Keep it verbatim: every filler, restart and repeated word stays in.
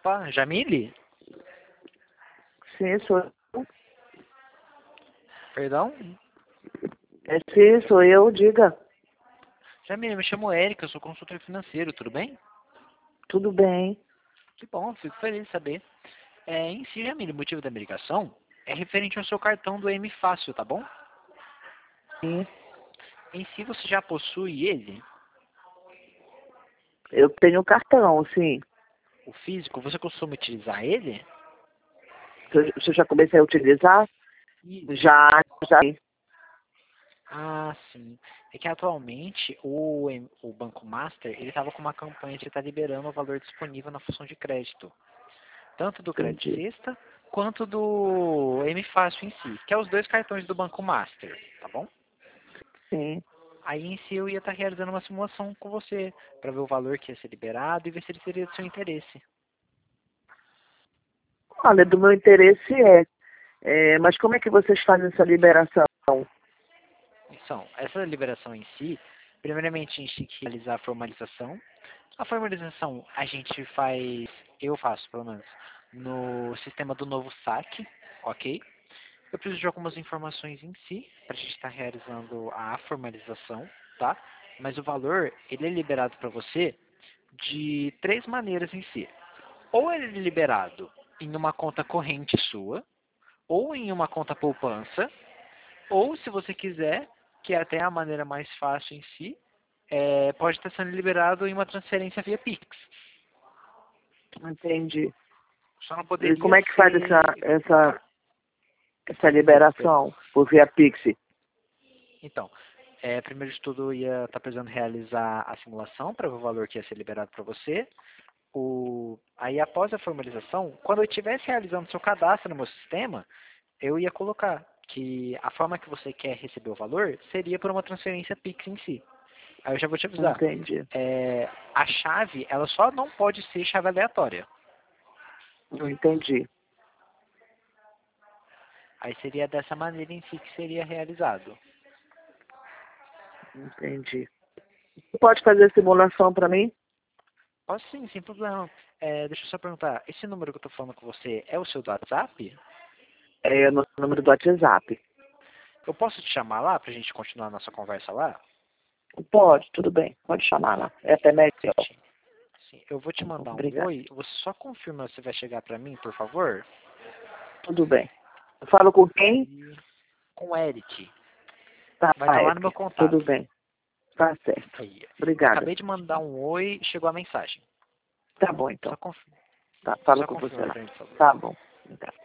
Opa, Jamile? Sim, sou eu. Perdão? É, sim, sou eu, diga. Jamile, me chamo Érica, eu sou consultor financeiro, tudo bem? Tudo bem. Que bom, fico feliz de saber. É, em si, Jamile, o motivo da minha ligação é referente ao seu cartão do M Fácil, tá bom? Sim. Em si, você já possui ele, Eu tenho cartão, sim. o físico, você costuma utilizar ele? Você você já comecei a utilizar? E... Já, já. Ah, sim. É que atualmente o, M- o Banco Master, ele estava com uma campanha de estar liberando o valor disponível na função de crédito. Tanto do Crédito Entendi. Sexta, quanto do M Fácil em si, que é os dois cartões do Banco Master, tá bom? Sim. Aí em si eu ia estar realizando uma simulação com você, para ver o valor que ia ser liberado e ver se ele seria do seu interesse. Olha, do meu interesse é, é, mas como é que vocês fazem essa liberação? Então, essa liberação em si, primeiramente a gente tem que realizar a formalização. A formalização a gente faz, eu faço pelo menos, no sistema do novo saque, ok? Eu preciso de algumas informações em si, para a gente estar realizando a formalização, tá? Mas o valor, ele é liberado para você de três maneiras em si. Ou ele é liberado em uma conta corrente sua, ou em uma conta poupança, ou se você quiser, que é até a maneira mais fácil em si, é, pode estar sendo liberado em uma transferência via Pix. Entendi. Só não E poderia como é que faz essa, ser... essa, essa Perdão. liberação por via Pix? Então, é, primeiro de tudo, eu ia estar precisando realizar a simulação para ver o valor que ia ser liberado para você. O, aí, após a formalização, quando eu estivesse realizando seu cadastro no meu sistema, eu ia colocar que a forma que você quer receber o valor seria por uma transferência Pix em si. Aí eu já vou te avisar. Entendi. É, a chave, ela só não pode ser chave aleatória. Não entendi. Aí seria dessa maneira em si que seria realizado. Entendi. Você pode fazer simulação para mim? Posso sim, sem problema. É, deixa eu só perguntar, esse número que eu estou falando com você é o seu do WhatsApp? É no número do WhatsApp. Eu posso te chamar lá para a gente continuar a nossa conversa lá? Pode, tudo bem. Pode chamar lá. É até melhor. Certinho. Sim, eu vou te Tá bom, mandar um obrigada. oi. Você só confirma se vai chegar para mim, por favor? Tudo bem. Eu falo com quem? E com o Eric. Tá, Vai estar lá no meu Eric. Tudo contato. bem. Tá certo. Aí. Obrigada. Acabei de mandar um oi, chegou a mensagem. Tá bom, Só então. confirma, Tá, falo só com você confirma lá. para mim, por favor. Tá bom. Obrigada.